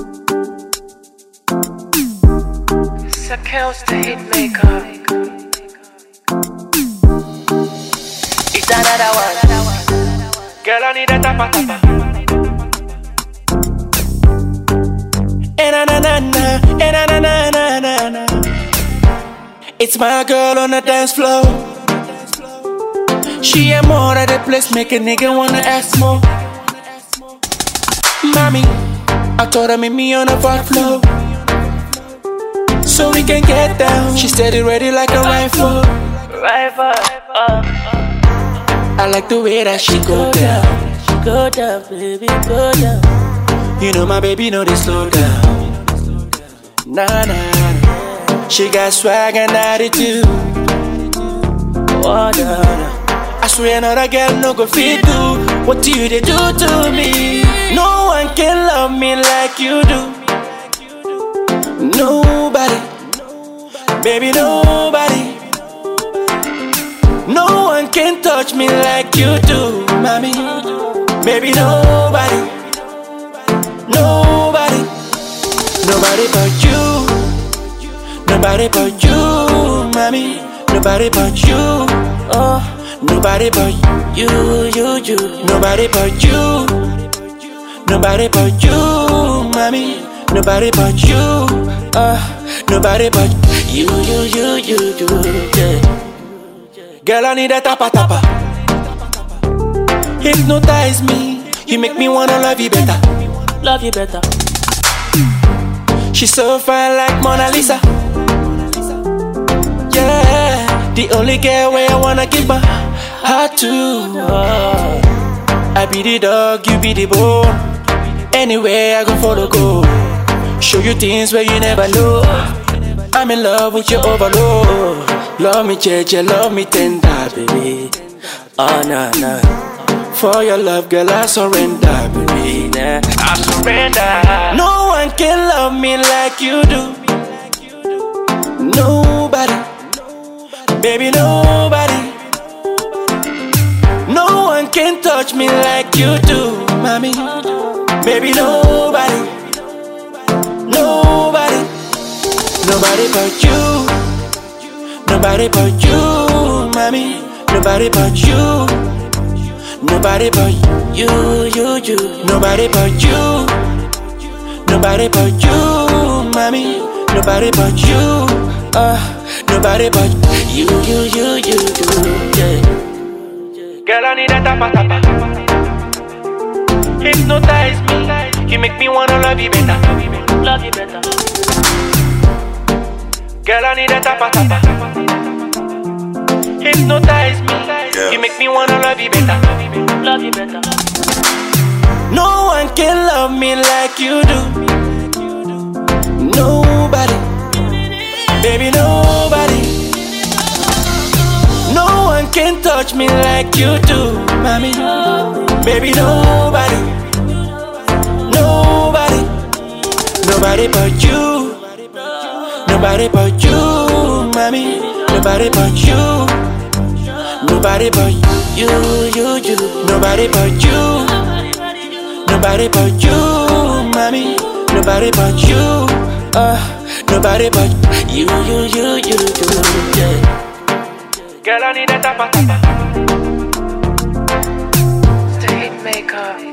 Kills the hit maker. It's another one. Girl, I need a tapa tapa. Na na na na na na na na na. It's my girl on the dance floor. She ain't more at the place, make a nigga wanna ask more. Mommy, I told her meet me on the fourth floor, so we can get down. She steady ready like a rifle. I like the way that she go down. Go down, baby, go down. You know my baby know they slow down. Nah, nah, nah. She got swag and attitude. Oh, nah. I swear another girl no go fit do what you they do to me. No one can love me like you do. Nobody, baby, nobody. No one can touch me like you do, mommy. Baby, nobody, nobody, nobody but you, nobody but you, mommy. Nobody but you, oh, nobody but you, nobody but you, nobody but you, mommy. Nobody but you, nobody but you, yeah. Girl, I need a tapa tapa. Hypnotize me, you make me wanna love you better. Love you better. She's so fine like Mona Lisa. Yeah, the only girl where I wanna give my heart to. I be the dog, you be the bone. Anywhere I go follow go. Show you things where you never know. I'm in love with your overload. Love me, JJ, love me tender, baby. Oh, nah, nah. For your love, girl, I surrender, baby. Nah, I surrender. No one can love me like you do. Nobody, baby, nobody. No one can touch me like you do, mommy. Baby, nobody, nobody, nobody but you, nobody but you, mommy. Nobody but you, nobody but you, nobody but you, nobody but you, mommy. Nobody but you, nobody but you, yeah. Girl, I need a tapa tapa. Hypnotize me, you make me wanna love you better. Love you better. Girl, I need a tapa tapa. Hypnotize me, you make me wanna love you better. Love you better. No one can love me like you do. Nobody, baby, nobody. No one can touch me like you do, mommy. Baby, nobody, nobody, nobody but you, nobody but you, mommy. Nobody but you, nobody but you, nobody but you, nobody but you, mommy. Nobody but you, nobody but you, yeah. Girl, I need a tapa tapa. The hit maker.